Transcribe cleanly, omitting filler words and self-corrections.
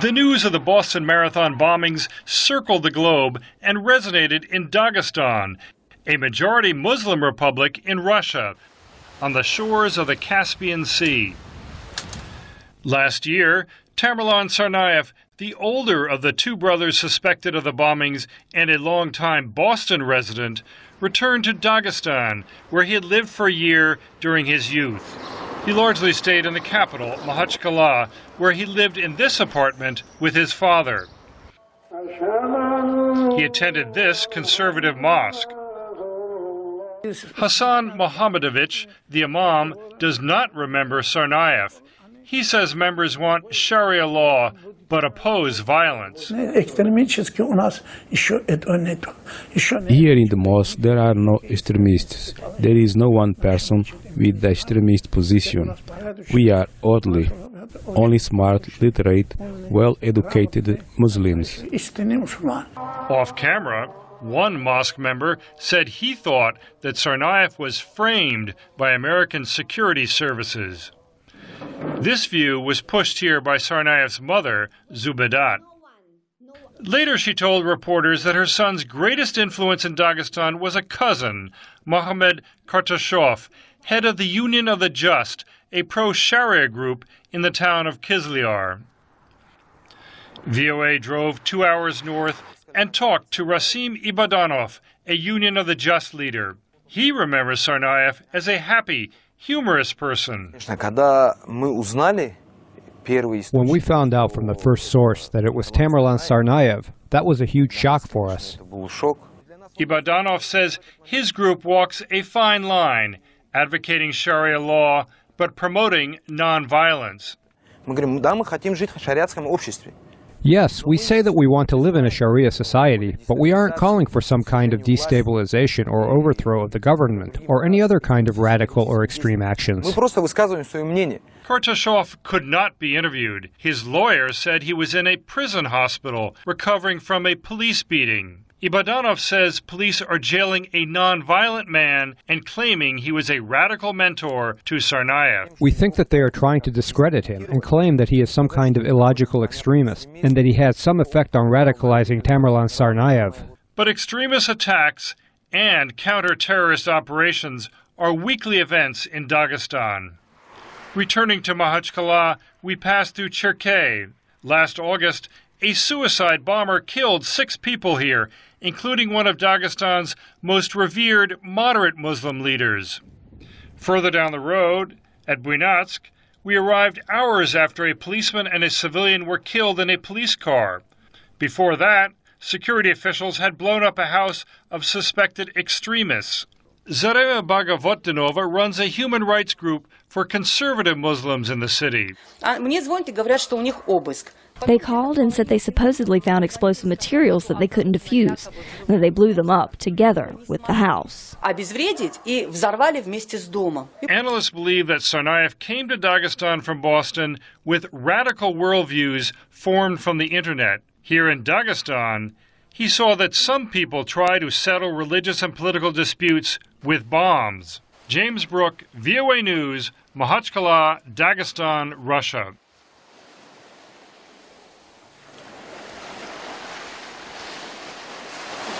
The news of the Boston Marathon bombings circled the globe and resonated in Dagestan, a majority Muslim republic in Russia, on the shores of the Caspian Sea. Last year, Tamerlan Tsarnaev, the older of the two brothers suspected of the bombings and a longtime Boston resident, returned to Dagestan, where he had lived for a year during his youth. He largely stayed in the capital, Makhachkala, where he lived in this apartment with his father. He attended this conservative mosque. Hassan Mohammedovich, the imam, does not remember Tsarnaev. He says members want Sharia law, but oppose violence. Here in the mosque, there are no extremists. There is no one person with the extremist position. We are orderly, only smart, literate, well-educated Muslims. Off camera, one mosque member said he thought that Tsarnaev was framed by American security services. This view was pushed here by Tsarnaev's mother, Zubedat. Later she told reporters that her son's greatest influence in Dagestan was a cousin, Mohammad Kartashov, head of the Union of the Just, a pro-Sharia group in the town of Kizlyar. VOA drove 2 hours north and talked to Rasim Ibadanov, a Union of the Just leader. He remembers Tsarnaev as a happy, humorous person. When we found out from the first source that it was Tamerlan Tsarnaev, that was a huge shock for us. Ibadanov says his group walks a fine line, advocating Sharia law, but promoting nonviolence. Yes, we say that we want to live in a Sharia society, but we aren't calling for some kind of destabilization or overthrow of the government, or any other kind of radical or extreme actions. Kartashov could not be interviewed. His lawyer said he was in a prison hospital, recovering from a police beating. Ibadanov says police are jailing a non-violent man and claiming he was a radical mentor to Tsarnaev. We think that they are trying to discredit him and claim that he is some kind of illogical extremist and that he had some effect on radicalizing Tamerlan Tsarnaev. But extremist attacks and counter-terrorist operations are weekly events in Dagestan. Returning to Makhachkala, we passed through Cherkey. Last August, a suicide bomber killed 6 people here, including one of Dagestan's most revered moderate Muslim leaders. Further down the road, at Buynatsk, we arrived hours after a policeman and a civilian were killed in a police car. Before that, security officials had blown up a house of suspected extremists. Zareva Bhagavotdinova runs a human rights group for conservative Muslims in the city. They called and said they supposedly found explosive materials that they couldn't defuse, and that they blew them up together with the house. Analysts believe that Tsarnaev came to Dagestan from Boston with radical worldviews formed from the internet. Here in Dagestan, he saw that some people try to settle religious and political disputes with bombs. James Brooke, VOA News, Makhachkala, Dagestan, Russia.